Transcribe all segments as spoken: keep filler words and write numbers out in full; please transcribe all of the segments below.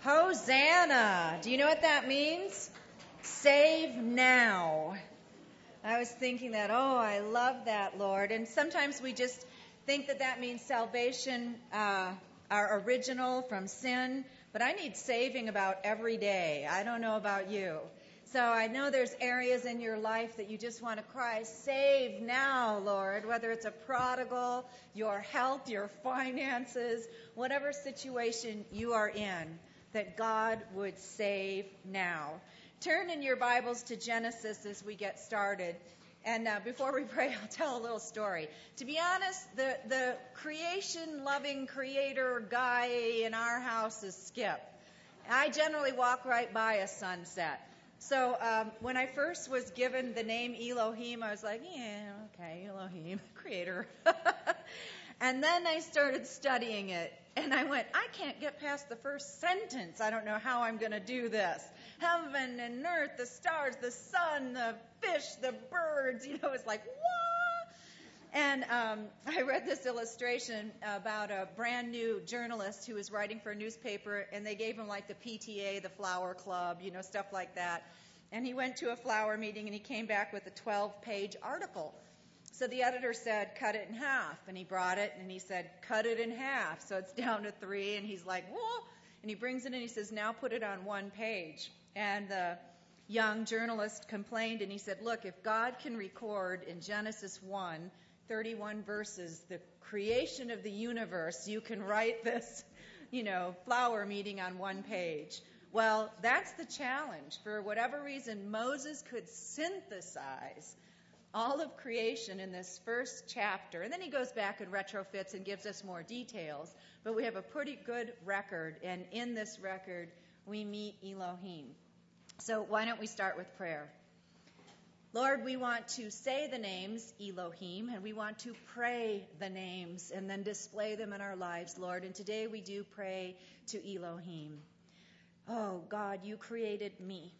Hosanna. Do you know what that means? Save now. I was thinking that, oh, I love that, Lord. And sometimes we just think that that means salvation, uh, our original from sin. But I need saving about every day. I don't know about you. So I know there's areas in your life that you just want to cry, save now, Lord, whether it's a prodigal, your health, your finances, whatever situation you are in, that God would save now. Turn in your Bibles to Genesis as we get started. And uh, before we pray, I'll tell a little story. To be honest, the, the creation-loving creator guy in our house is Skip. I generally walk right by a sunset. So um, when I first was given the name Elohim, I was like, yeah, okay, Elohim, creator. And then I started studying it, and I went, I can't get past the first sentence. I don't know how I'm going to do this. Heaven and earth, the stars, the sun, the fish, the birds, you know, it's like, what? And um, I read this illustration about a brand new journalist who was writing for a newspaper, and they gave him like the P T A, the flower club, you know, stuff like that. And he went to a flower meeting, and he came back with a twelve-page article. So the editor said, cut it in half. And he brought it, and he said, cut it in half. So it's down to three, and he's like, whoa. And he brings it in, and he says, now put it on one page. And the young journalist complained, and he said, look, if God can record in Genesis one, thirty-one verses, the creation of the universe, you can write this, you know, flower meeting on one page. Well, that's the challenge. For whatever reason, Moses could synthesize all of creation in this first chapter. And then he goes back and retrofits and gives us more details. But we have a pretty good record, and in this record, we meet Elohim. So why don't we start with prayer? Lord, we want to say the names Elohim, and we want to pray the names and then display them in our lives, Lord. And today we do pray to Elohim. Oh, God, you created me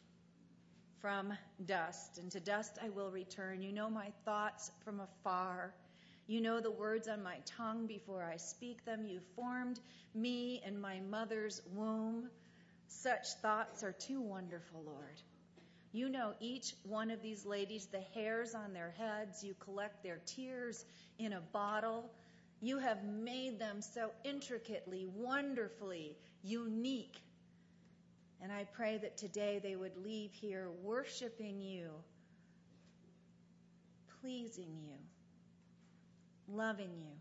from dust, and to dust I will return. You know my thoughts from afar. You know the words on my tongue before I speak them. You formed me in my mother's womb. Such thoughts are too wonderful, Lord. You know each one of these ladies, the hairs on their heads. You collect their tears in a bottle. You have made them so intricately, wonderfully unique. And I pray that today they would leave here worshiping you, pleasing you, loving you.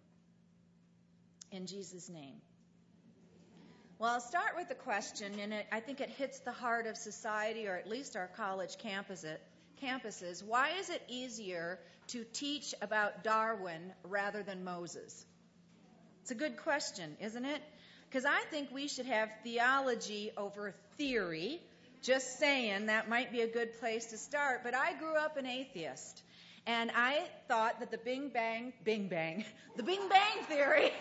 In Jesus' name. Well, I'll start with a question, and it, I think it hits the heart of society, or at least our college campus, campuses. Why is it easier to teach about Darwin rather than Moses? It's a good question, isn't it? Because I think we should have theology over theory. Just saying, that might be a good place to start. But I grew up an atheist. And I thought that the Big Bang, Big Bang, the Big Bang Theory,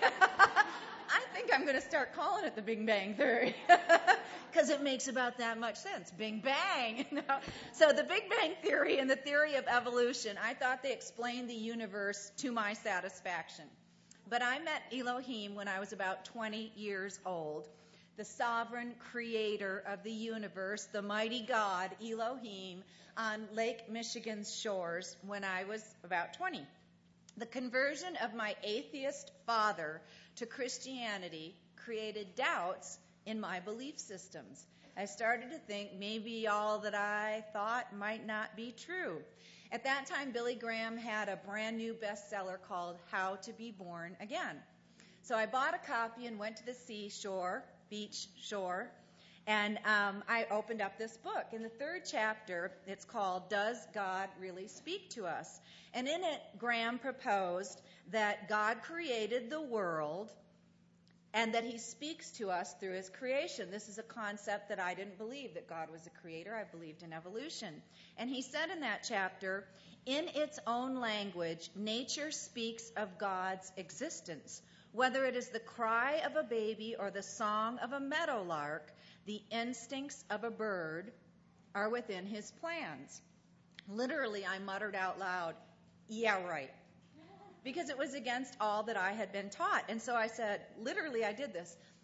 I think I'm going to start calling it the Big Bang Theory. Because it makes about that much sense. Big Bang. You know? So the Big Bang Theory and the theory of evolution, I thought they explained the universe to my satisfaction. But I met Elohim when I was about twenty years old, the sovereign creator of the universe, the mighty God, Elohim, on Lake Michigan's shores when I was about twenty. The conversion of my atheist father to Christianity created doubts in my belief systems. I started to think maybe all that I thought might not be true. At that time, Billy Graham had a brand new bestseller called How to Be Born Again. So I bought a copy and went to the seashore, beach shore, and um, I opened up this book. In the third chapter, it's called Does God Really Speak to Us? And in it, Graham proposed that God created the world and that he speaks to us through his creation. This is a concept that I didn't believe, that God was a creator. I believed in evolution. And he said in that chapter, in its own language, nature speaks of God's existence. Whether it is the cry of a baby or the song of a meadowlark, the instincts of a bird are within his plans. Literally, I muttered out loud, yeah, right. Because it was against all that I had been taught. And so I said, literally I did this,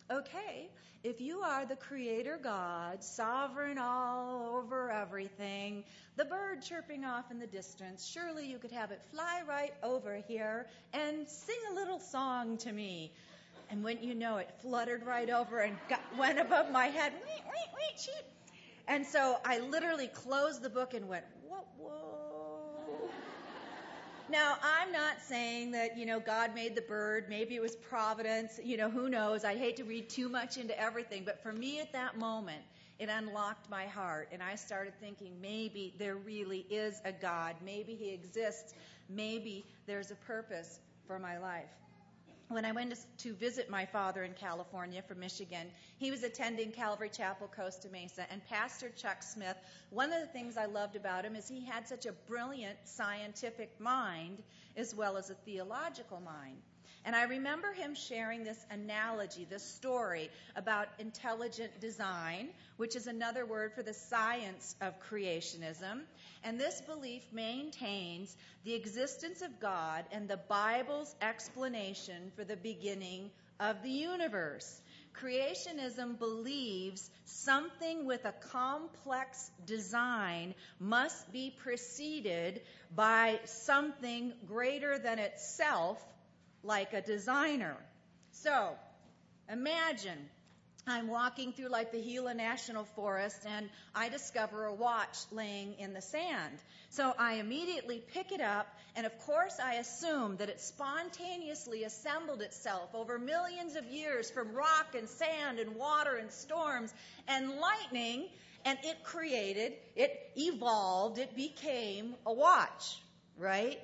Okay, if you are the creator God, sovereign all over everything, the bird chirping off in the distance, surely you could have it fly right over here and sing a little song to me. And wouldn't you know, it fluttered right over and got, went above my head. Wait, wait, wait, sheep. And so I literally closed the book and went, whoa, whoa. Now, I'm not saying that, you know, God made the bird. Maybe it was providence. You know, who knows? I hate to read too much into everything. But for me at that moment, it unlocked my heart. And I started thinking, maybe there really is a God. Maybe he exists. Maybe there's a purpose for my life. When I went to visit my father in California from Michigan, he was attending Calvary Chapel, Costa Mesa, and Pastor Chuck Smith, one of the things I loved about him is he had such a brilliant scientific mind as well as a theological mind. And I remember him sharing this analogy, this story about intelligent design, which is another word for the science of creationism. And this belief maintains the existence of God and the Bible's explanation for the beginning of the universe. Creationism believes something with a complex design must be preceded by something greater than itself, like a designer. So, imagine I'm walking through like the Gila National Forest and I discover a watch laying in the sand. So I immediately pick it up, and of course I assume that it spontaneously assembled itself over millions of years from rock and sand and water and storms and lightning, and it created, it evolved, it became a watch, right?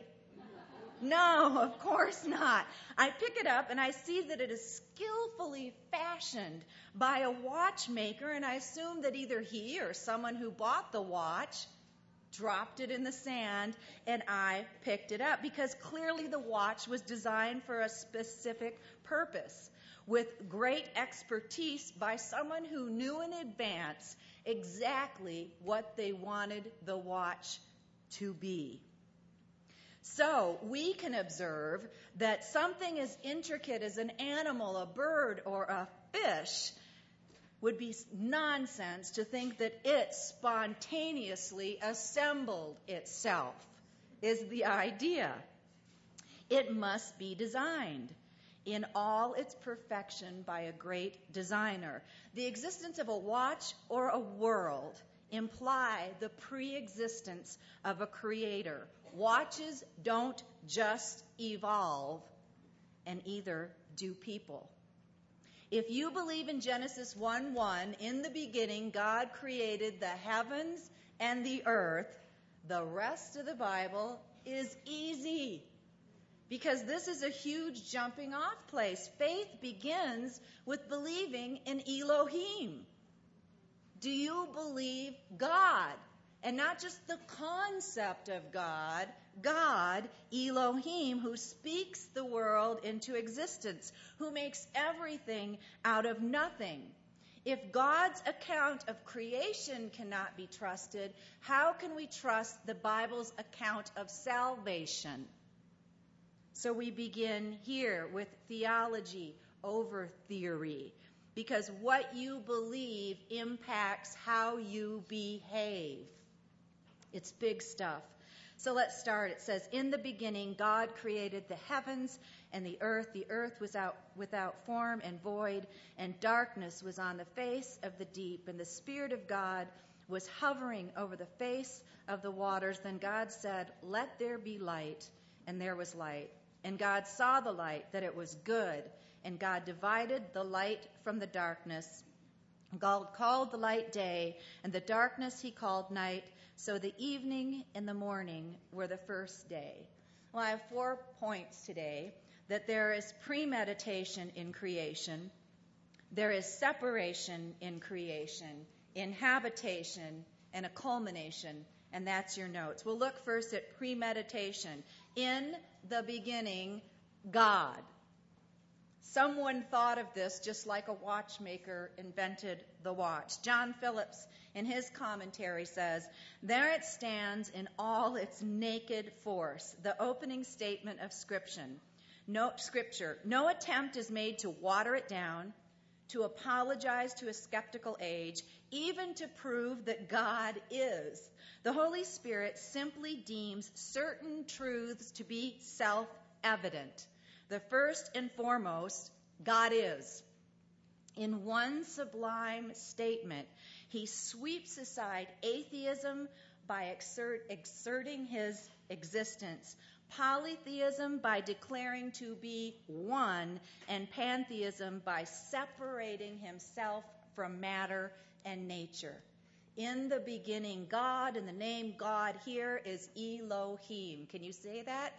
No, of course not. I pick it up and I see that it is skillfully fashioned by a watchmaker, and I assume that either he or someone who bought the watch dropped it in the sand and I picked it up, because clearly the watch was designed for a specific purpose with great expertise by someone who knew in advance exactly what they wanted the watch to be. So we can observe that something as intricate as an animal, a bird, or a fish would be nonsense to think that it spontaneously assembled itself, is the idea. It must be designed in all its perfection by a great designer. The existence of a watch or a world imply the pre-existence of a creator. Watches don't just evolve, and either do people. If you believe in Genesis one one, in the beginning God created the heavens and the earth, the rest of the Bible is easy. Because this is a huge jumping off place. Faith begins with believing in Elohim. Do you believe God? And not just the concept of God, God, Elohim, who speaks the world into existence, who makes everything out of nothing. If God's account of creation cannot be trusted, how can we trust the Bible's account of salvation? So we begin here with theology over theory, because what you believe impacts how you behave. It's big stuff. So let's start. It says, in the beginning, God created the heavens and the earth. The earth was out without form and void, and darkness was on the face of the deep, and the Spirit of God was hovering over the face of the waters. Then God said, let there be light, and there was light. And God saw the light, that it was good, and God divided the light from the darkness. God called the light day, and the darkness he called night. So the evening and the morning were the first day. Well, I have four points today. That there is premeditation in creation. There is separation in creation, inhabitation, and a culmination. And that's your notes. We'll look first at premeditation. In the beginning, God. Someone thought of this just like a watchmaker invented the watch. John Phillips, in his commentary, says, there it stands in all its naked force, the opening statement of Scripture. No, scripture. No attempt is made to water it down, to apologize to a skeptical age, even to prove that God is. The Holy Spirit simply deems certain truths to be self-evident. The first and foremost, God is. In one sublime statement, he sweeps aside atheism by exert, exerting his existence, polytheism by declaring to be one, and pantheism by separating himself from matter and nature. In the beginning, God, and the name God here is Elohim. Can you say that?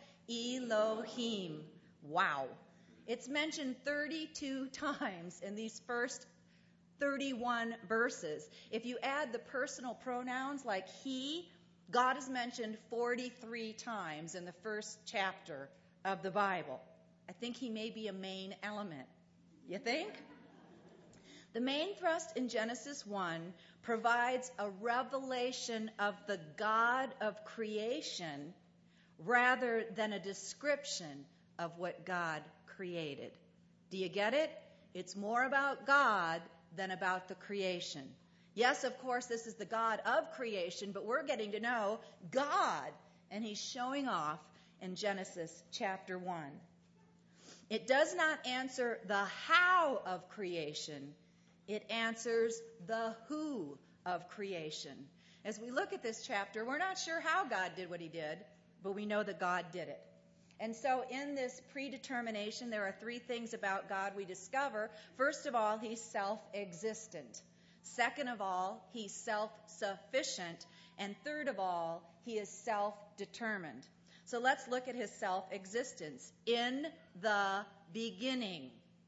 Elohim. Wow. It's mentioned thirty-two times in these first thirty-one verses. If you add the personal pronouns like he, God is mentioned forty-three times in the first chapter of the Bible. I think he may be a main element. You think? The main thrust in Genesis one provides a revelation of the God of creation rather than a description of what God created. Do you get it? It's more about God than about the creation. Yes, of course, this is the God of creation, but we're getting to know God, and he's showing off in Genesis chapter one. It does not answer the how of creation. It answers the who of creation. As we look at this chapter, we're not sure how God did what he did, but we know that God did it. And so in this predetermination, there are three things about God we discover. First of all, he's self-existent. Second of all, he's self-sufficient. And third of all, he is self-determined. So let's look at his self-existence. In the beginning.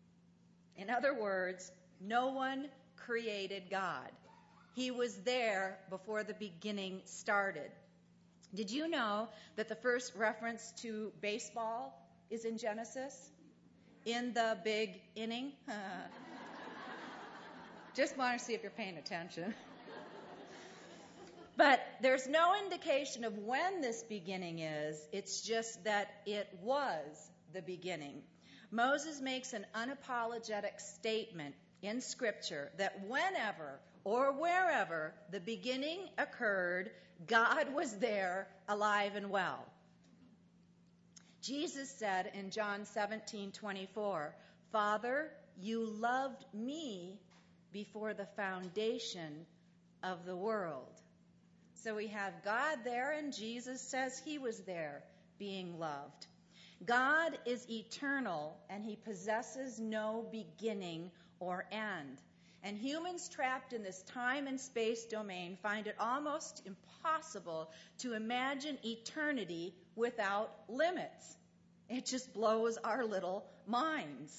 In other words, no one created God. He was there before the beginning started. Did you know that the first reference to baseball is in Genesis? In the big inning? Just want to see if you're paying attention. But there's no indication of when this beginning is. It's just that it was the beginning. Moses makes an unapologetic statement in Scripture that whenever or wherever the beginning occurred, God was there, alive and well. Jesus said in John seventeen twenty-four, Father, you loved me before the foundation of the world. So we have God there, and Jesus says he was there being loved. God is eternal, and he possesses no beginning or end. And humans trapped in this time and space domain find it almost impossible to imagine eternity without limits. It just blows our little minds.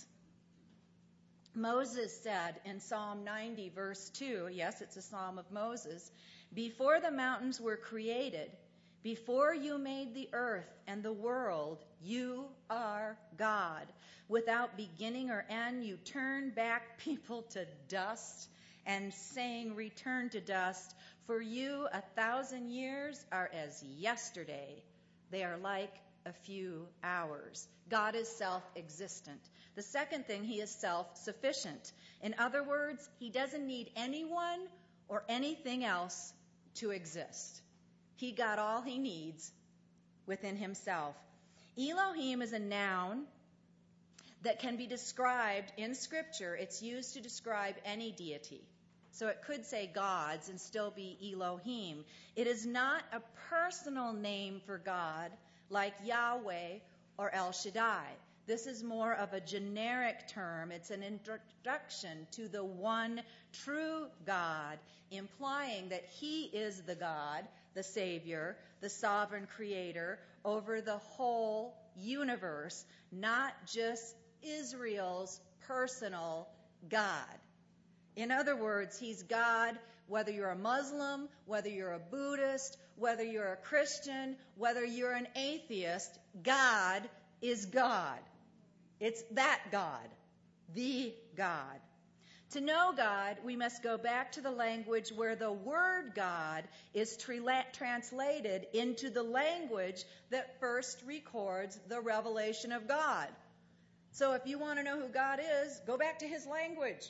Moses said in Psalm ninety, verse two, yes, it's a psalm of Moses, before the mountains were created, before you made the earth and the world, you are God. Without beginning or end, you turn back people to dust and saying, return to dust. For you, a thousand years are as yesterday. They are like a few hours. God is self-existent. The second thing, he is self-sufficient. In other words, he doesn't need anyone or anything else to exist. He got all he needs within himself. Elohim is a noun that can be described in Scripture. It's used to describe any deity. So it could say gods and still be Elohim. It is not a personal name for God like Yahweh or El Shaddai. This is more of a generic term. It's an introduction to the one true God, implying that he is the God, the Savior, the sovereign creator over the whole universe, not just Israel's personal God. In other words, he's God whether you're a Muslim, whether you're a Buddhist, whether you're a Christian, whether you're an atheist. God is God. It's that God, the God. To know God, we must go back to the language where the word God is tra- translated into the language that first records the revelation of God. So if you want to know who God is, go back to his language.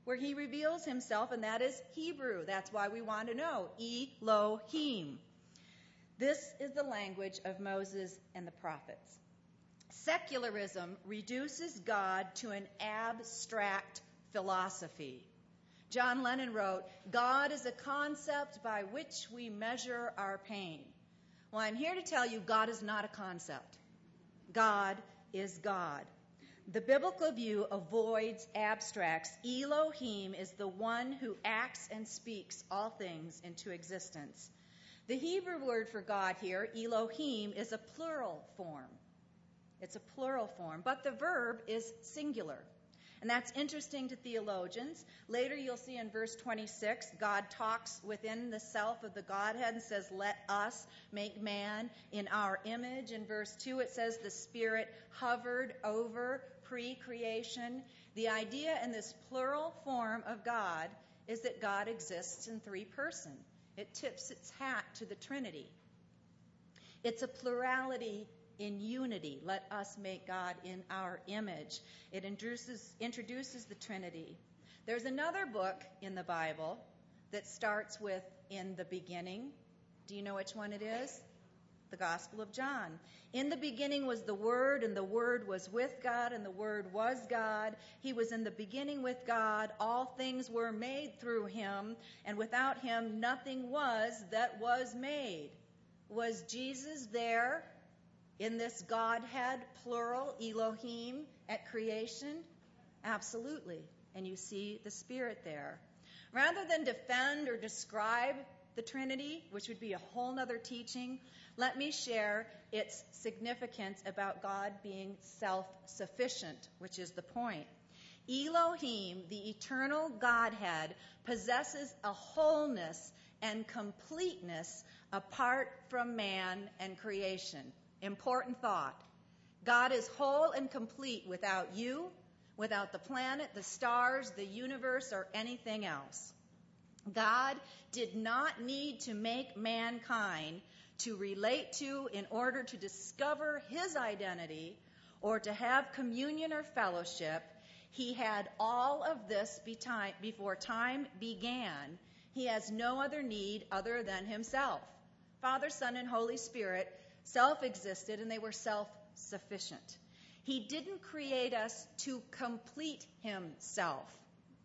where he reveals himself, and that is Hebrew. That's why we want to know Elohim. This is the language of Moses and the prophets. Secularism reduces God to an abstract philosophy. John Lennon wrote, "God is a concept by which we measure our pain." Well, I'm here to tell you God is not a concept. God is God. The biblical view avoids abstracts. Elohim is the one who acts and speaks all things into existence. The Hebrew word for God here, Elohim, is a plural form. It's a plural form, but the verb is singular. And that's interesting to theologians. Later you'll see in verse twenty-six, God talks within the self of the Godhead and says, "Let us make man in our image." In verse two it says the Spirit hovered over pre-creation. The idea in this plural form of God is that God exists in three persons. It tips its hat to the Trinity. It's a plurality in unity. Let us make God in our image. It introduces, introduces the Trinity. There's another book in the Bible that starts with "in the beginning." Do you know which one it is? The Gospel of John. "In the beginning was the Word, and the Word was with God, and the Word was God. He was in the beginning with God. All things were made through him, and without him nothing was that was made." Was Jesus there in this Godhead, plural, Elohim, at creation? Absolutely. And you see the Spirit there. Rather than defend or describe the Trinity, which would be a whole other teaching, let me share its significance about God being self-sufficient, which is the point. Elohim, the eternal Godhead, possesses a wholeness and completeness apart from man and creation. Important thought. God is whole and complete without you, without the planet, the stars, the universe, or anything else. God did not need to make mankind to relate to in order to discover his identity or to have communion or fellowship. He had all of this before time began. He has no other need other than himself. Father, Son, and Holy Spirit self-existed, and they were self-sufficient. He didn't create us to complete himself.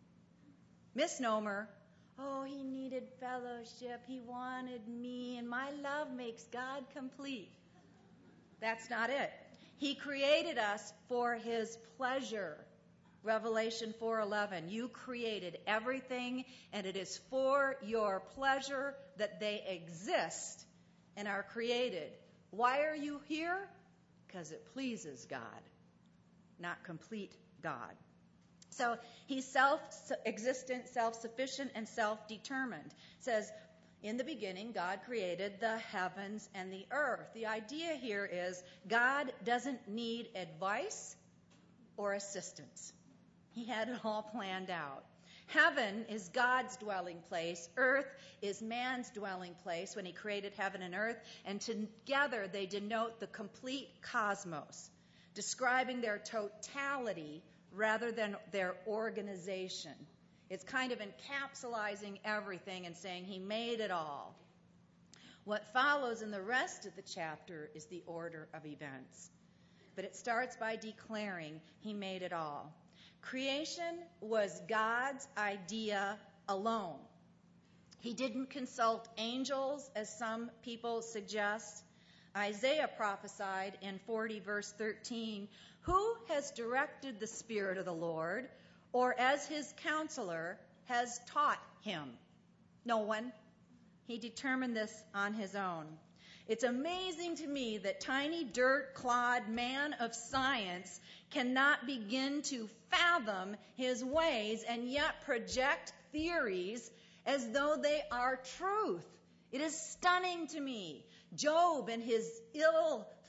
Misnomer. Oh, he needed fellowship. He wanted me, and my love makes God complete. That's not it. He created us for his pleasure. Revelation four eleven, "You created everything, and it is for your pleasure that they exist and are created." Why are you here? Because it pleases God, not complete God. So he's self-existent, self-sufficient, and self-determined. It says, in the beginning, God created the heavens and the earth. The idea here is God doesn't need advice or assistance. He had it all planned out. Heaven is God's dwelling place. Earth is man's dwelling place when he created heaven and earth. And together they denote the complete cosmos, describing their totality rather than their organization. It's kind of encapsulating everything and saying he made it all. What follows in the rest of the chapter is the order of events. But it starts by declaring he made it all. Creation was God's idea alone. He didn't consult angels, as some people suggest. Isaiah prophesied in forty verse thirteen, "Who has directed the Spirit of the Lord, or as his counselor has taught him?" No one. He determined this on his own. It's amazing to me that tiny dirt-clod man of science cannot begin to fathom his ways and yet project theories as though they are truth. It is stunning to me. Job, in his ill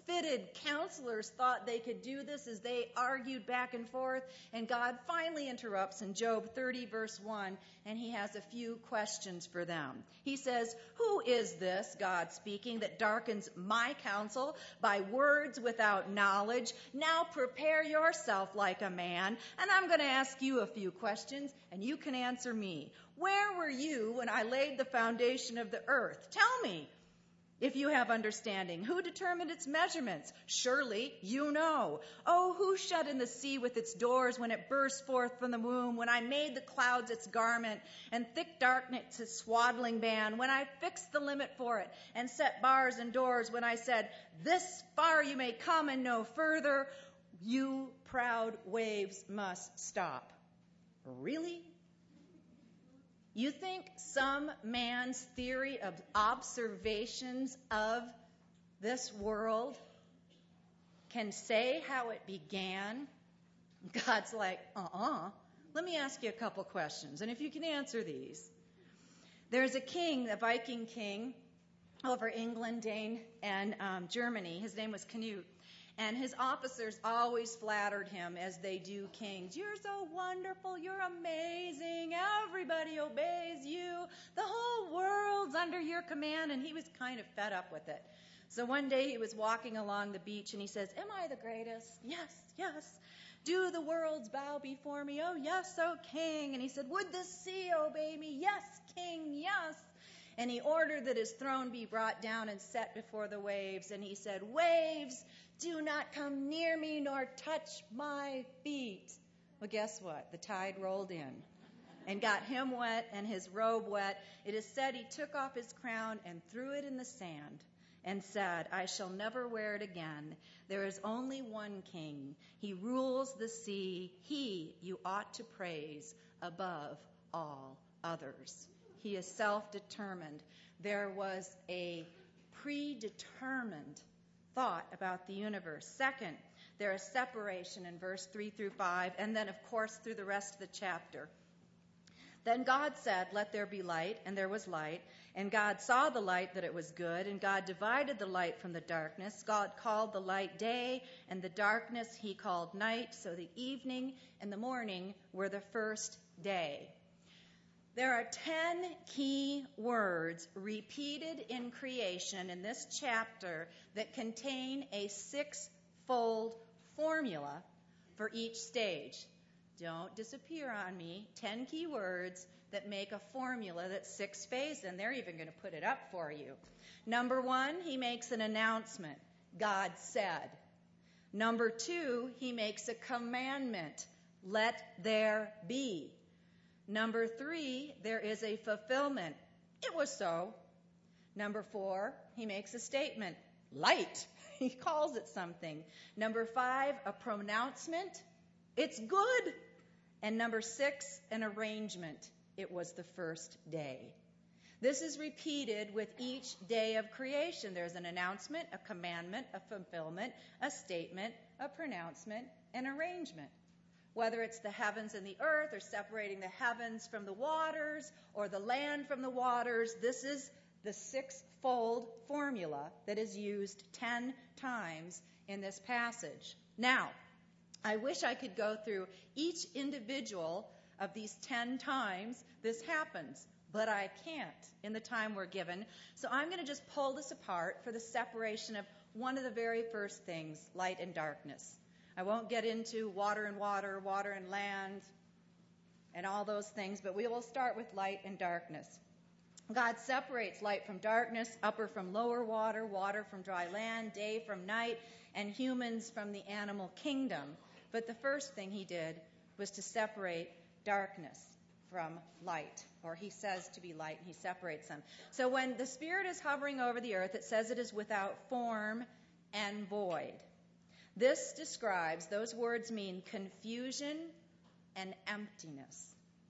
outfitted counselors thought they could do this as they argued back and forth. And God finally interrupts in Job thirty, verse one, and he has a few questions for them. He says, "Who is this," God speaking, "that darkens my counsel by words without knowledge? Now prepare yourself like a man, and I'm going to ask you a few questions, and you can answer me. Where were you when I laid the foundation of the earth? Tell me, if you have understanding. Who determined its measurements? Surely you know. Oh, who shut in the sea with its doors when it burst forth from the womb? When I made the clouds its garment and thick darkness its swaddling band? When I fixed the limit for it and set bars and doors? When I said, this far you may come and no further? You proud waves must stop." Really? You think some man's theory of observations of this world can say how it began? God's like, uh-uh. Let me ask you a couple questions, and if you can answer these. There's a king, a Viking king, over England, Dane, and um, Germany. His name was Canute. And his officers always flattered him, as they do kings. "You're so wonderful. You're amazing. Everybody obeys you. The whole world's under your command." And he was kind of fed up with it. So one day he was walking along the beach and he says, "Am I the greatest? Yes, yes. Do the worlds bow before me? Oh, yes, oh, king." And he said, "Would the sea obey me? Yes, king, yes." And he ordered that his throne be brought down and set before the waves. And he said, "Waves, do not come near me nor touch my feet." Well, guess what? The tide rolled in and got him wet and his robe wet. It is said he took off his crown and threw it in the sand and said, "I shall never wear it again. There is only one king. He rules the sea. He you ought to praise above all others. He is self-determined." There was a predetermined thought about the universe. Second, there is separation in verse three through five, and then, of course, through the rest of the chapter. Then God said, "Let there be light," and there was light. And God saw the light that it was good, and God divided the light from the darkness. God called the light day, and the darkness he called night. So the evening and the morning were the first day. There are ten key words repeated in creation in this chapter that contain a six-fold formula for each stage. Don't disappear on me. Ten key words that make a formula that's six phases, and they're even going to put it up for you. Number one, he makes an announcement. God said. Number two, he makes a commandment. Let there be. Number three, there is a fulfillment. It was so. Number four, he makes a statement. Light. He calls it something. Number five, a pronouncement. It's good. And number six, an arrangement. It was the first day. This is repeated with each day of creation. There's an announcement, a commandment, a fulfillment, a statement, a pronouncement, an arrangement. Whether it's the heavens and the earth, or separating the heavens from the waters, or the land from the waters, this is the six-fold formula that is used ten times in this passage. Now, I wish I could go through each individual of these ten times this happens, but I can't in the time we're given. So I'm going to just pull this apart for the separation of one of the very first things, light and darkness. I won't get into water and water, water and land, and all those things, but we will start with light and darkness. God separates light from darkness, upper from lower water, water from dry land, day from night, and humans from the animal kingdom. But the first thing he did was to separate darkness from light, or he says to be light, and he separates them. So when the Spirit is hovering over the earth, it says it is without form and void. This describes, those words mean confusion and emptiness.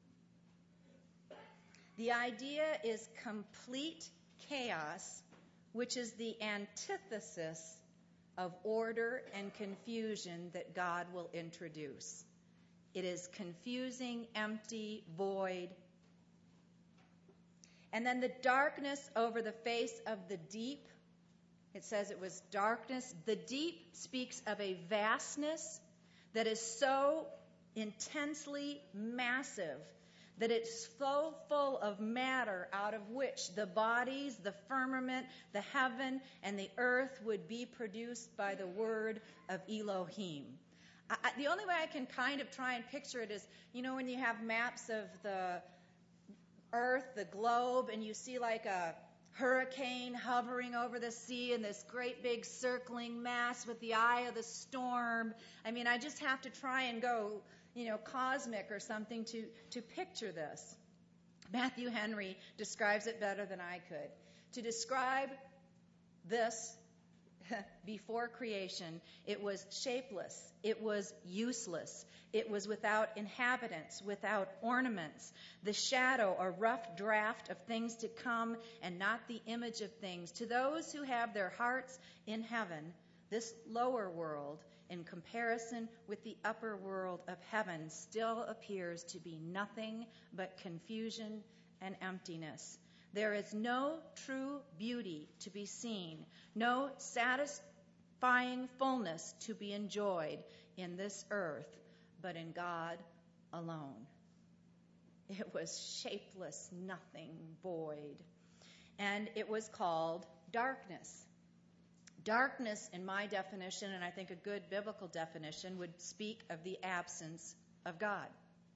The idea is complete chaos, which is the antithesis of order and confusion that God will introduce. It is confusing, empty, void. And then the darkness over the face of the deep It says it was darkness. The deep speaks of a vastness that is so intensely massive that it's so full of matter out of which the bodies, the firmament, the heaven, and the earth would be produced by the word of Elohim. I, the only way I can kind of try and picture it is, you know, when you have maps of the earth, the globe, and you see like a hurricane hovering over the sea and this great big circling mass with the eye of the storm. I mean, I just have to try and go, you know, cosmic or something to, to picture this. Matthew Henry describes it better than I could. To describe this before creation, it was shapeless, it was useless, it was without inhabitants, without ornaments, the shadow or rough draft of things to come, and not the image of things. To those who have their hearts in heaven, this lower world, in comparison with the upper world of heaven, still appears to be nothing but confusion and emptiness. There is no true beauty to be seen, no satisfying fullness to be enjoyed in this earth, but in God alone. It was shapeless, nothing, void. And it was called darkness. Darkness, in my definition, and I think a good biblical definition, would speak of the absence of God.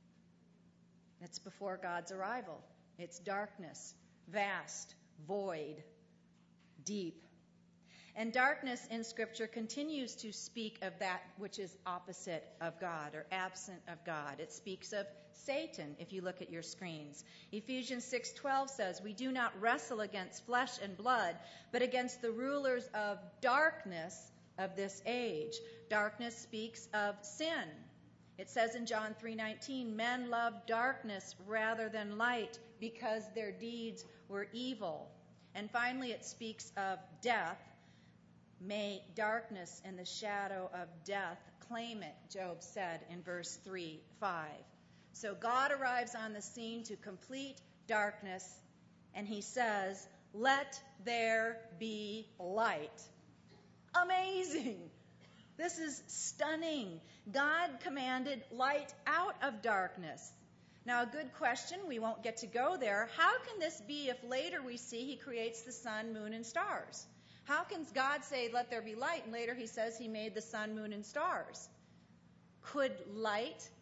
It's before God's arrival. It's darkness. Vast, void, deep. And darkness in Scripture continues to speak of that which is opposite of God or absent of God. It speaks of Satan, if you look at your screens. Ephesians six twelve says, "We do not wrestle against flesh and blood, but against the rulers of darkness of this age." Darkness speaks of sin. It says in John three nineteen, "Men loved darkness rather than light because their deeds were evil." And finally, it speaks of death. "May darkness and the shadow of death claim it," Job said in verse three five. So God arrives on the scene to complete darkness, and he says, "Let there be light." Amazing! This is stunning. God commanded light out of darkness. Now, a good question, we won't get to go there. How can this be if later we see he creates the sun, moon, and stars? How can God say, "Let there be light," and later he says he made the sun, moon, and stars? Could light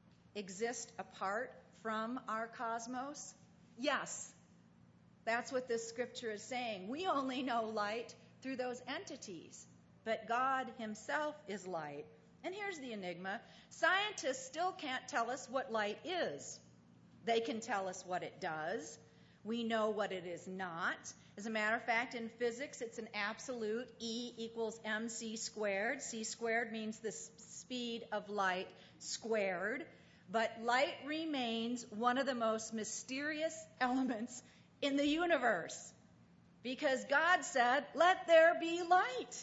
exist apart from our cosmos? Yes. That's what this scripture is saying. We only know light through those entities. But God himself is light. And here's the enigma. Scientists still can't tell us what light is. They can tell us what it does. We know what it is not. As a matter of fact, in physics, it's an absolute. E equals mc squared. C squared means the speed of light squared. But light remains one of the most mysterious elements in the universe. Because God said, "Let there be light."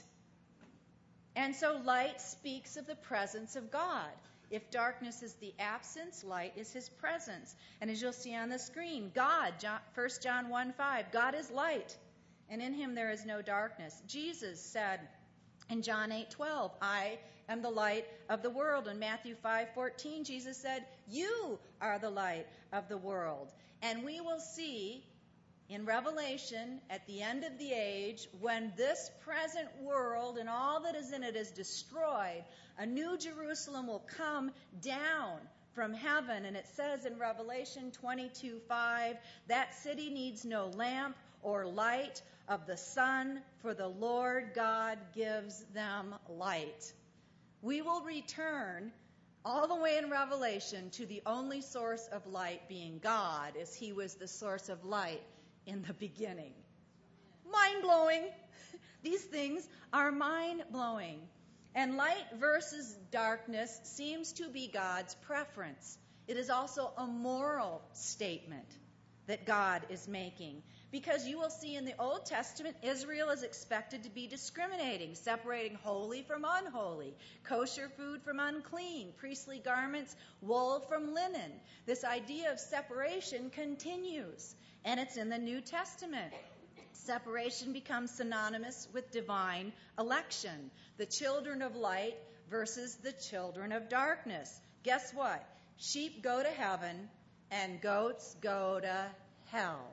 And so light speaks of the presence of God. If darkness is the absence, light is his presence. And as you'll see on the screen, God, First John one five, God is light, and in him there is no darkness. Jesus said in John eight twelve, "I am the light of the world." In Matthew five fourteen, Jesus said, "You are the light of the world." And we will see in Revelation, at the end of the age, when this present world and all that is in it is destroyed, a new Jerusalem will come down from heaven. And it says in Revelation twenty-two five, "That city needs no lamp or light of the sun, for the Lord God gives them light." We will return all the way in Revelation to the only source of light being God, as he was the source of light in the beginning. Mind-blowing. These things are mind-blowing. And light versus darkness seems to be God's preference. It is also a moral statement that God is making. Because you will see in the Old Testament, Israel is expected to be discriminating, separating holy from unholy, kosher food from unclean, priestly garments, wool from linen. This idea of separation continues, and it's in the New Testament. Separation becomes synonymous with divine election. The children of light versus the children of darkness. Guess what? Sheep go to heaven and goats go to hell.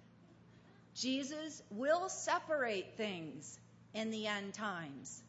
Jesus will separate things in the end times.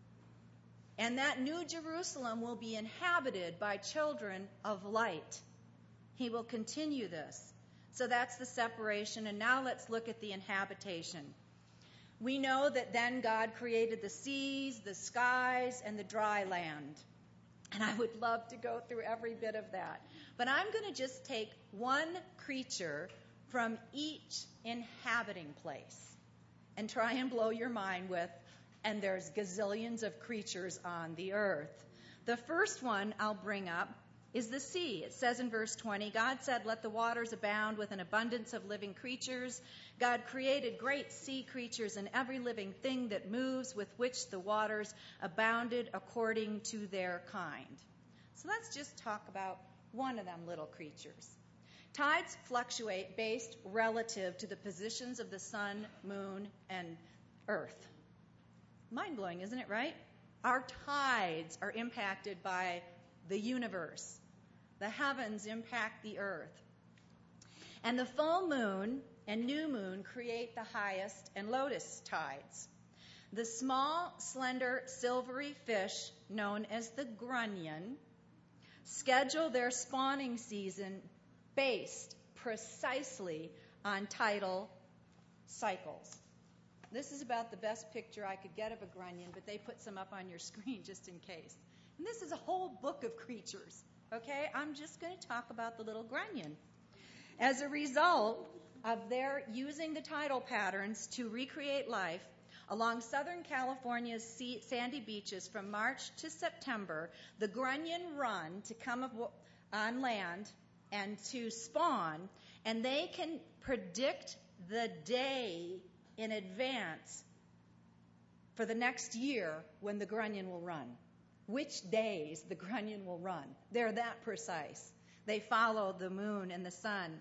And that new Jerusalem will be inhabited by children of light. He will continue this. So that's the separation. And now let's look at the inhabitation. We know that then God created the seas, the skies, and the dry land. And I would love to go through every bit of that. But I'm going to just take one creature from each inhabiting place and try and blow your mind with, and there's gazillions of creatures on the earth. The first one I'll bring up is the sea. It says in verse twenty, God said, let the waters abound with an abundance of living creatures. God created great sea creatures and every living thing that moves, with which the waters abounded according to their kind. So let's just talk about one of them little creatures. Tides fluctuate based relative to the positions of the sun, moon, and earth. Mind-blowing, isn't it, right? Our tides are impacted by the universe. The heavens impact the earth. And the full moon and new moon create the highest and lowest tides. The small, slender, silvery fish, known as the grunion, schedule their spawning season based precisely on tidal cycles. This is about the best picture I could get of a grunion, but they put some up on your screen just in case. And this is a whole book of creatures, okay? I'm just going to talk about the little grunion. As a result of their using the tidal patterns to recreate life, along Southern California's sea, sandy beaches from March to September, the grunion run to come up on land and to spawn, and they can predict the day in advance for the next year when the grunion will run. Which days the grunion will run. They're that precise. They follow the moon and the sun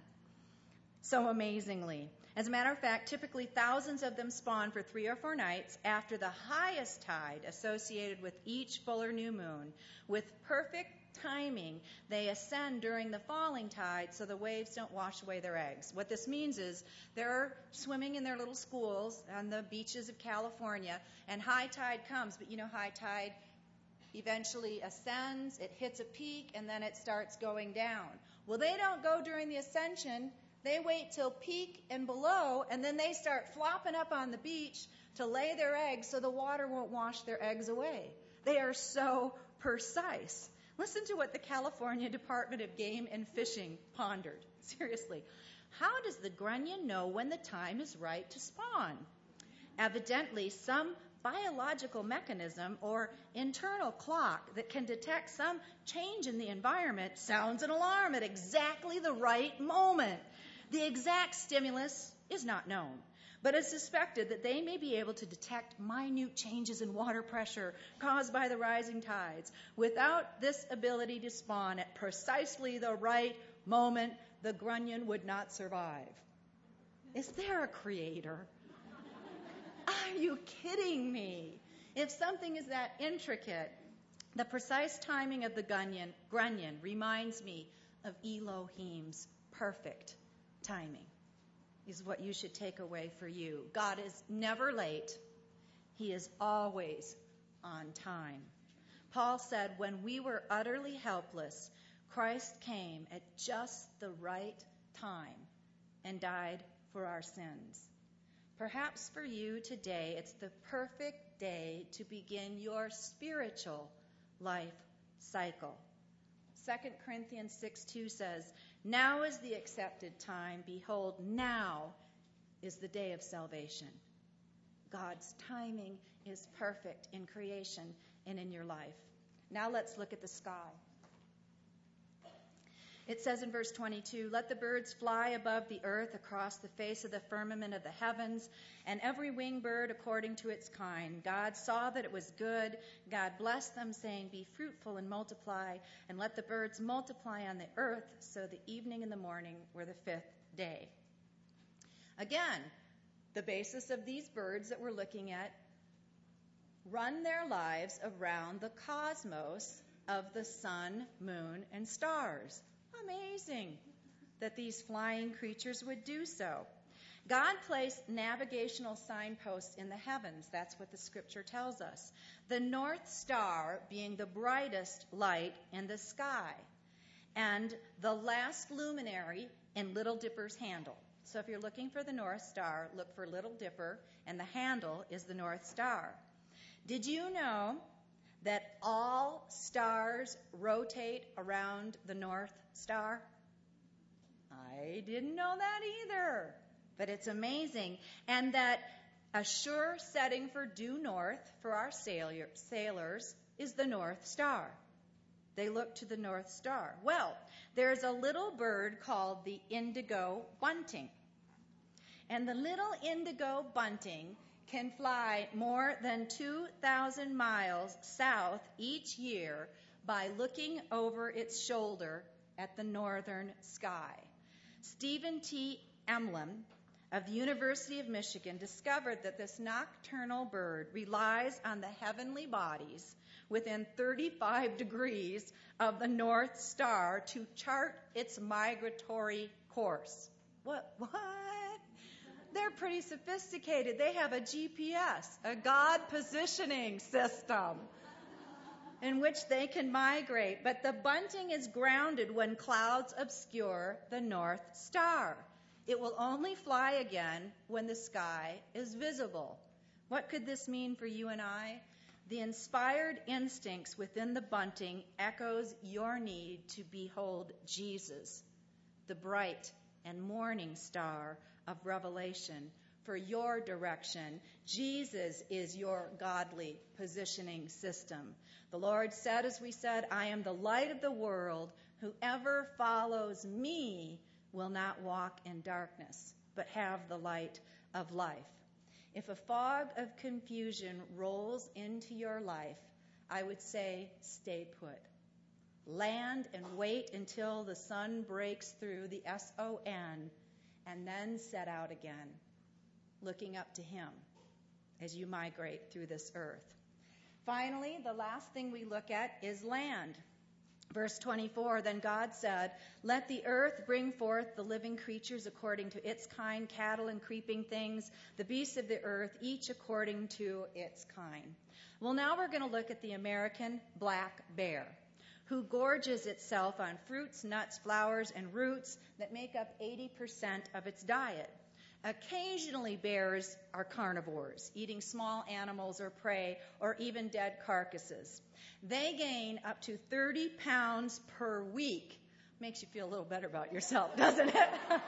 so amazingly. As a matter of fact, typically thousands of them spawn for three or four nights after the highest tide associated with each full or new moon. With perfect timing, they ascend during the falling tide so the waves don't wash away their eggs. What this means is they're swimming in their little schools on the beaches of California, and high tide comes, but you know high tide eventually ascends, it hits a peak, and then it starts going down. Well, they don't go during the ascension. They wait till peak and below, and then they start flopping up on the beach to lay their eggs so the water won't wash their eggs away. They are so precise. Listen to what the California Department of Game and Fishing pondered. Seriously. How does the grunion know when the time is right to spawn? Evidently, some biological mechanism or internal clock that can detect some change in the environment sounds an alarm at exactly the right moment. The exact stimulus is not known, but it's suspected that they may be able to detect minute changes in water pressure caused by the rising tides. Without this ability to spawn at precisely the right moment, the grunion would not survive. Is there a creator? Are you kidding me? If something is that intricate, the precise timing of the grunion, grunion reminds me of Elohim's perfect timing, is what you should take away for you. God is never late. He is always on time. Paul said, when we were utterly helpless, Christ came at just the right time and died for our sins. Perhaps for you today, it's the perfect day to begin your spiritual life cycle. Second Corinthians six two says, now is the accepted time. Behold, now is the day of salvation. God's timing is perfect in creation and in your life. Now let's look at the sky. It says in verse twenty-two, let the birds fly above the earth across the face of the firmament of the heavens, and every winged bird according to its kind. God saw that it was good. God blessed them, saying, be fruitful and multiply, and let the birds multiply on the earth. So the evening and the morning were the fifth day. Again, the basis of these birds that we're looking at, run their lives around the cosmos of the sun, moon, and stars. Amazing that these flying creatures would do so. God placed navigational signposts in the heavens. That's what the scripture tells us. The North Star being the brightest light in the sky, and the last luminary in Little Dipper's handle. So if you're looking for the North Star, look for Little Dipper, and the handle is the North Star. Did you know that all stars rotate around the North Star? I didn't know that either, but it's amazing. And that a sure setting for due north for our sailor, sailors is the North Star. They look to the North Star. Well, there's a little bird called the indigo bunting. And the little indigo bunting can fly more than two thousand miles south each year by looking over its shoulder at the northern sky. Stephen T. Emblem of the University of Michigan discovered that this nocturnal bird relies on the heavenly bodies within thirty-five degrees of the North Star to chart its migratory course. What? What? They're pretty sophisticated. They have a G P S, a God positioning system, in which they can migrate. But the bunting is grounded when clouds obscure the North Star. It will only fly again when the sky is visible. What could this mean for you and I? The inspired instincts within the bunting echoes your need to behold Jesus, the bright and morning star of Revelation. For your direction, Jesus is your godly positioning system. The Lord said, as we said, I am the light of the world. Whoever follows me will not walk in darkness, but have the light of life. If a fog of confusion rolls into your life, I would say stay put. Land and wait until the sun breaks through the S O N, and then set out again, looking up to him as you migrate through this earth. Finally, the last thing we look at is land. Verse twenty-four, then God said, let the earth bring forth the living creatures according to its kind, cattle and creeping things, the beasts of the earth, each according to its kind. Well, now we're going to look at the American black bear, who gorges itself on fruits, nuts, flowers, and roots that make up eighty percent of its diet. Occasionally, bears are carnivores, eating small animals or prey, or even dead carcasses. They gain up to thirty pounds per week. Makes you feel a little better about yourself, doesn't it?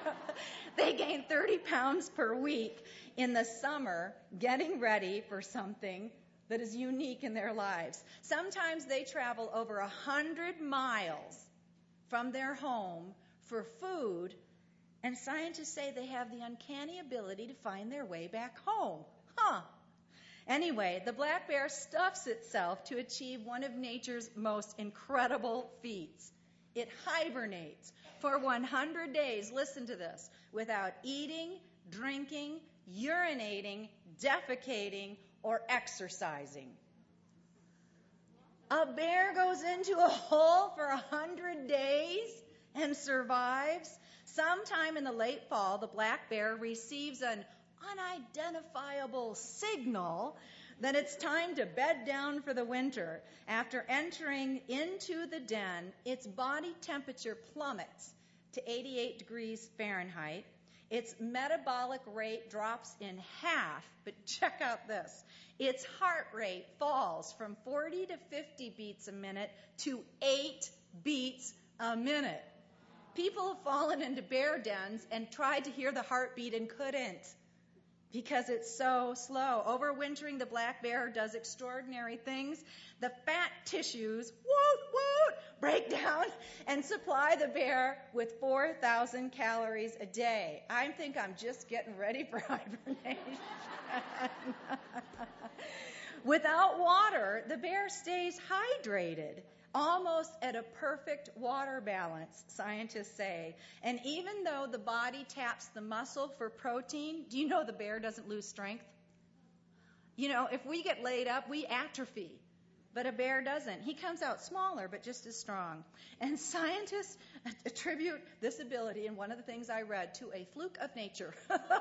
They gain thirty pounds per week in the summer, getting ready for something that is unique in their lives. Sometimes they travel over a hundred miles from their home for food, and scientists say they have the uncanny ability to find their way back home. Huh. Anyway, the black bear stuffs itself to achieve one of nature's most incredible feats. It hibernates for one hundred days, listen to this, without eating, drinking, urinating, defecating, or exercising. A bear goes into a hole for a hundred days and survives. Sometime in the late fall, the black bear receives an unidentifiable signal that it's time to bed down for the winter. After entering into the den, its body temperature plummets to eighty-eight degrees Fahrenheit. Its metabolic rate drops in half, but check out this. Its heart rate falls from forty to fifty beats a minute to eight beats a minute. People have fallen into bear dens and tried to hear the heartbeat and couldn't because it's so slow. Overwintering, the black bear does extraordinary things. The fat tissues, woot, woot, break down and supply the bear with four thousand calories a day. I think I'm just getting ready for hibernation. Without water, the bear stays hydrated. almost at a perfect water balance, scientists say. And even though the body taps the muscle for protein, do you know the bear doesn't lose strength? You know, if we get laid up, we atrophy. But a bear doesn't. He comes out smaller, but just as strong. And scientists attribute this ability, and one of the things I read, to a fluke of nature.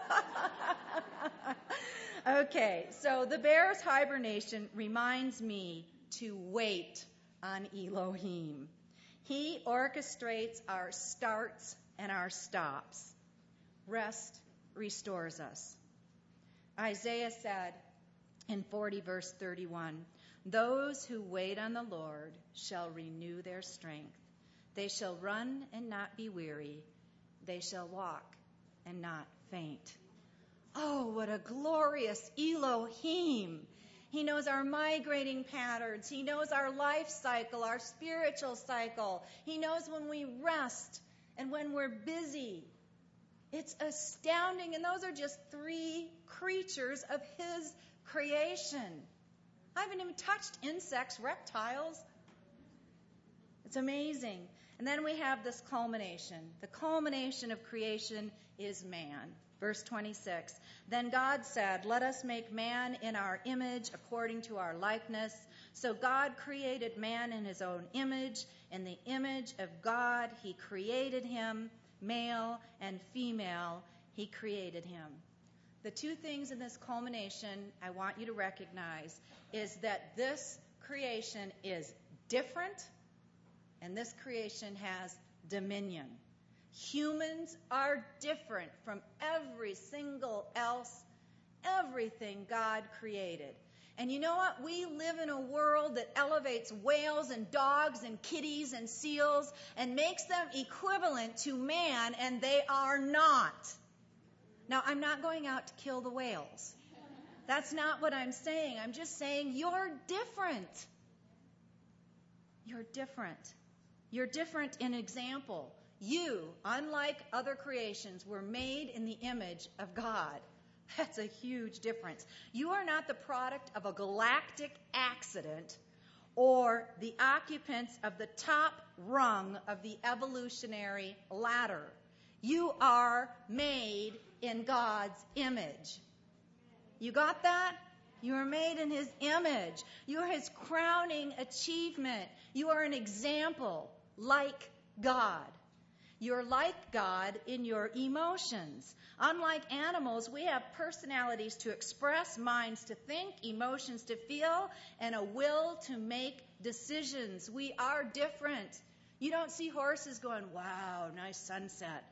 Okay, so the bear's hibernation reminds me to wait on Elohim. He orchestrates our starts and our stops. Rest restores us. Isaiah said in forty verse thirty-one, "Those who wait on the Lord shall renew their strength. They shall run and not be weary. They shall walk and not faint." Oh, what a glorious Elohim. He knows our migrating patterns. He knows our life cycle, our spiritual cycle. He knows when we rest and when we're busy. It's astounding. And those are just three creatures of his creation. I haven't even touched insects, reptiles. It's amazing. And then we have this culmination. The culmination of creation is man. Verse twenty-six, "Then God said, 'Let us make man in our image according to our likeness.' So God created man in his own image. In the image of God he created him. Male and female he created him." The two things in this culmination I want you to recognize is that this creation is different and this creation has dominion. Humans are different from every single else, everything God created. And you know what? We live in a world that elevates whales and dogs and kitties and seals and makes them equivalent to man, and they are not. Now, I'm not going out to kill the whales. That's not what I'm saying. I'm just saying you're different. You're different. You're different in example. You, unlike other creations, were made in the image of God. That's a huge difference. You are not the product of a galactic accident or the occupants of the top rung of the evolutionary ladder. You are made in God's image. You got that? You are made in his image. You are his crowning achievement. You are an example like God. You're like God in your emotions. Unlike animals, we have personalities to express, minds to think, emotions to feel, and a will to make decisions. We are different. You don't see horses going, "Wow, nice sunset."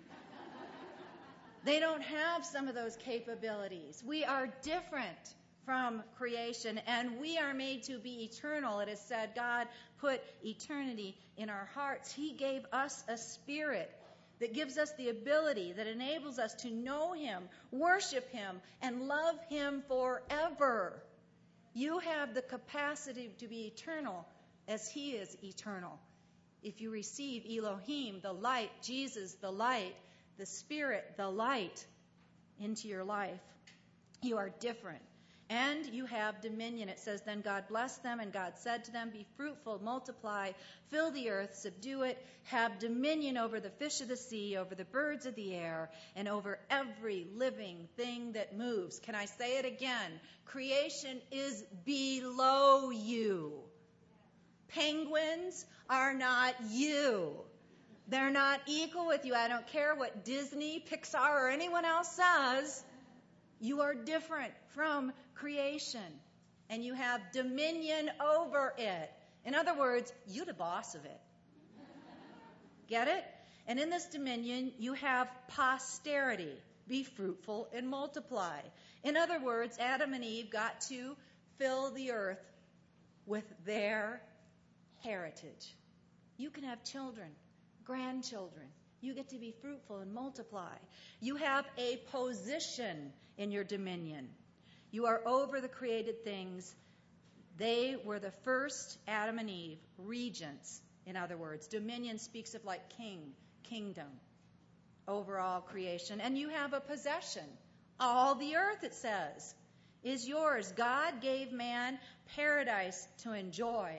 They don't have some of those capabilities. We are different from creation, and we are made to be eternal. It is said God put eternity in our hearts. He gave us a spirit that gives us the ability, that enables us to know him, worship him, and love him forever. You have the capacity to be eternal as he is eternal. If you receive Elohim, the light, Jesus, the light, the Spirit, the light, into your life, you are different. And you have dominion. It says, "Then God blessed them, and God said to them, 'Be fruitful, multiply, fill the earth, subdue it, have dominion over the fish of the sea, over the birds of the air, and over every living thing that moves.'" Can I say it again? Creation is below you. Penguins are not you. They're not equal with you. I don't care what Disney, Pixar, or anyone else says. You are different from creation, and you have dominion over it. In other words, you're the boss of it. Get it? And in this dominion, you have posterity. Be fruitful and multiply. In other words, Adam and Eve got to fill the earth with their heritage. You can have children, grandchildren. You get to be fruitful and multiply. You have a position in your dominion. You are over the created things. They were the first, Adam and Eve, regents, in other words. Dominion speaks of like king, kingdom, overall creation. And you have a possession. All the earth, it says, is yours. God gave man paradise to enjoy.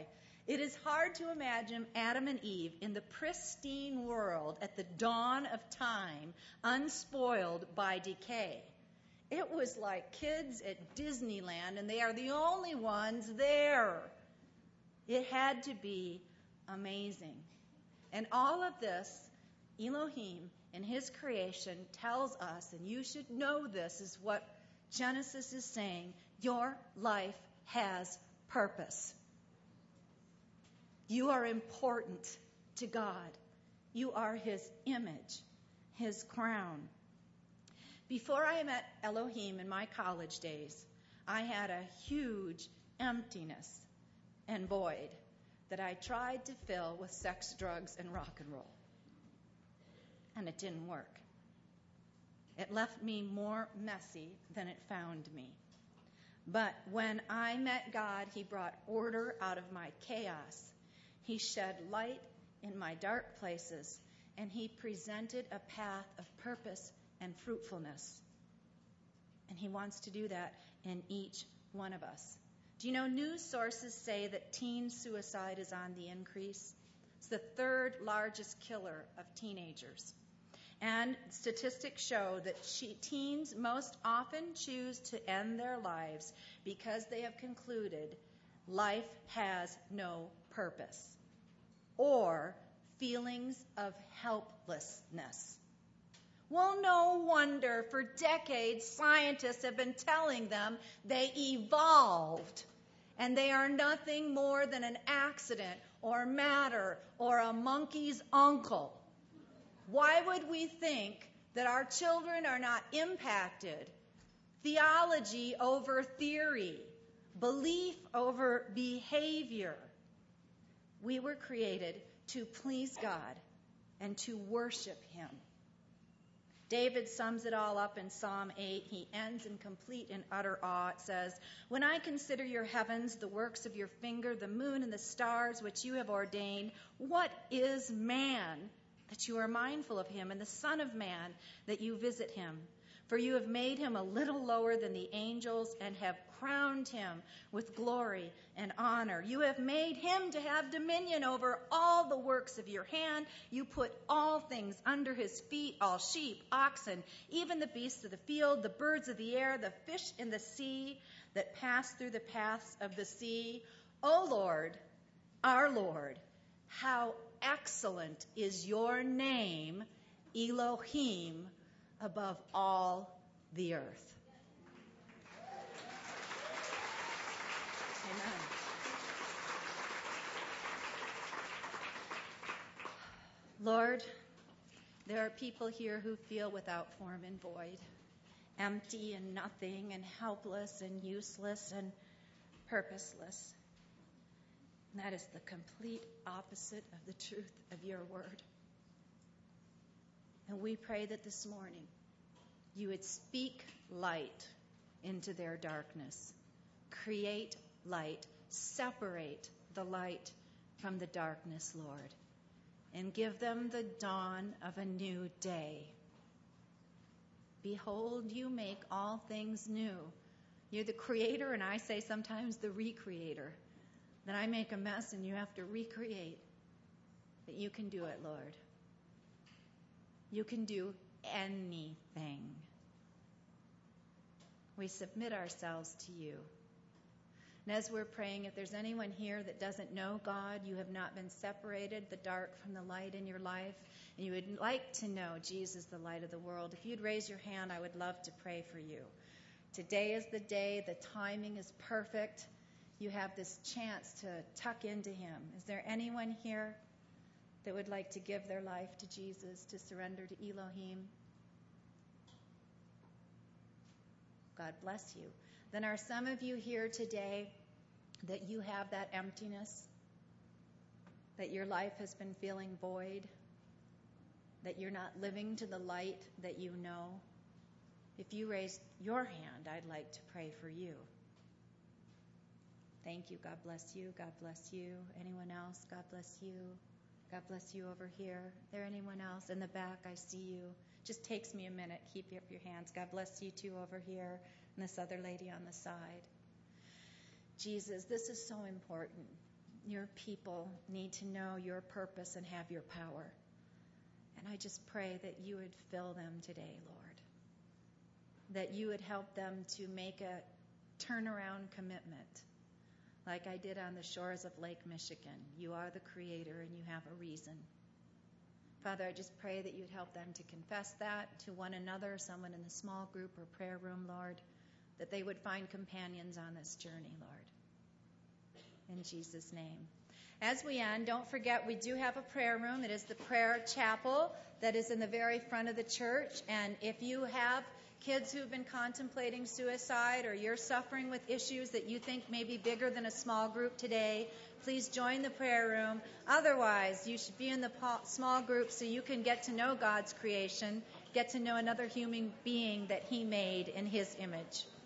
It is hard to imagine Adam and Eve in the pristine world at the dawn of time, unspoiled by decay. It was like kids at Disneyland, and they are the only ones there. It had to be amazing. And all of this, Elohim in his creation tells us, and you should know this, is what Genesis is saying: your life has purpose. You are important to God. You are his image, his crown. Before I met Elohim in my college days, I had a huge emptiness and void that I tried to fill with sex, drugs, and rock and roll. And it didn't work. It left me more messy than it found me. But when I met God, he brought order out of my chaos. He shed light in my dark places, and he presented a path of purpose and fruitfulness. And he wants to do that in each one of us. Do you know, news sources say that teen suicide is on the increase? It's the third largest killer of teenagers. And statistics show that she, teens most often choose to end their lives because they have concluded life has no purpose, or feelings of helplessness. Well, no wonder for decades scientists have been telling them they evolved and they are nothing more than an accident or matter or a monkey's uncle. Why would we think that our children are not impacted? Theology over theory, belief over behavior. We were created to please God and to worship him. David sums it all up in Psalm eight. He ends in complete and utter awe. It says, "When I consider your heavens, the works of your finger, the moon and the stars which you have ordained, what is man that you are mindful of him, and the Son of Man that you visit him? For you have made him a little lower than the angels and have crowned him with glory and honor. You have made him to have dominion over all the works of your hand. You put all things under his feet, all sheep, oxen, even the beasts of the field, the birds of the air, the fish in the sea that pass through the paths of the sea. O Lord, our Lord, how excellent is your name, Elohim, above all the earth." Amen. Lord, there are people here who feel without form and void, empty and nothing and helpless and useless and purposeless. And that is the complete opposite of the truth of your word. And we pray that this morning you would speak light into their darkness. Create light. Separate the light from the darkness, Lord. And give them the dawn of a new day. Behold, you make all things new. You're the creator, and I say sometimes the recreator. That I make a mess and you have to recreate. But you can do it, Lord. You can do anything. We submit ourselves to you. And as we're praying, if there's anyone here that doesn't know God, you have not been separated, the dark from the light in your life, and you would like to know Jesus, the light of the world, if you'd raise your hand, I would love to pray for you. Today is the day. The timing is perfect. You have this chance to tuck into him. Is there anyone here that would like to give their life to Jesus, to surrender to Elohim? God bless you. Then are some of you here today that you have that emptiness, that your life has been feeling void, that you're not living to the light that you know? If you raise your hand, I'd like to pray for you. Thank you. God bless you. God bless you. Anyone else? God bless you. God bless you over here. Is there anyone else? In the back, I see you. Just takes me a minute. Keep up your hands. God bless you too over here. And this other lady on the side. Jesus, this is so important. your people need to know your purpose and have your power. And I just pray that you would fill them today, Lord. That you would help them to make a turnaround commitment, like I did on the shores of Lake Michigan. You are the creator and you have a reason. Father, I just pray that you'd help them to confess that to one another, someone in the small group or prayer room, Lord, that they would find companions on this journey, Lord. In Jesus' name. As we end, don't forget we do have a prayer room. It is the prayer chapel that is in the very front of the church. And if you have kids who've been contemplating suicide or you're suffering with issues that you think may be bigger than a small group today, please join the prayer room. Otherwise, you should be in the small group so you can get to know God's creation, get to know another human being that He made in His image.